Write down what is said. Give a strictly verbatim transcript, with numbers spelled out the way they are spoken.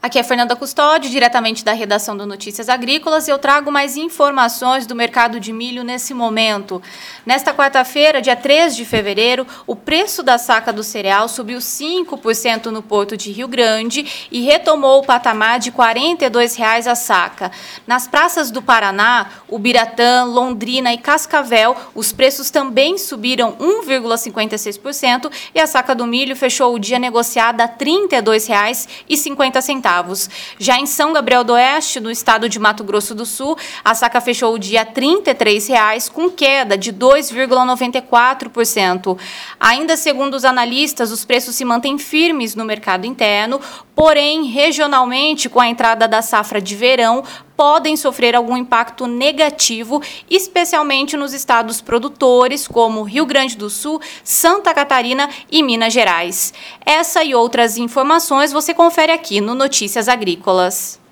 Aqui é Fernanda Custódio, diretamente da redação do Notícias Agrícolas, e eu trago mais informações do mercado de milho nesse momento. Nesta quarta-feira, dia três de fevereiro, o preço da saca do cereal subiu cinco por cento no Porto de Rio Grande e retomou o patamar de quarenta e dois reais a saca. Nas praças do Paraná, Ubiratã, Londrina e Cascavel, os preços também subiram um vírgula cinquenta e seis por cento e a saca do milho fechou o dia negociada a trinta e dois reais e cinquenta centavos. Já em São Gabriel do Oeste, no estado de Mato Grosso do Sul, a saca fechou o dia a trinta e três reais, com queda de dois vírgula noventa e quatro por cento. Ainda segundo os analistas, os preços se mantêm firmes no mercado interno, porém, regionalmente, com a entrada da safra de verão, podem sofrer algum impacto negativo, especialmente nos estados produtores, como Rio Grande do Sul, Santa Catarina e Minas Gerais. Essa e outras informações você confere aqui no Notícias Agrícolas.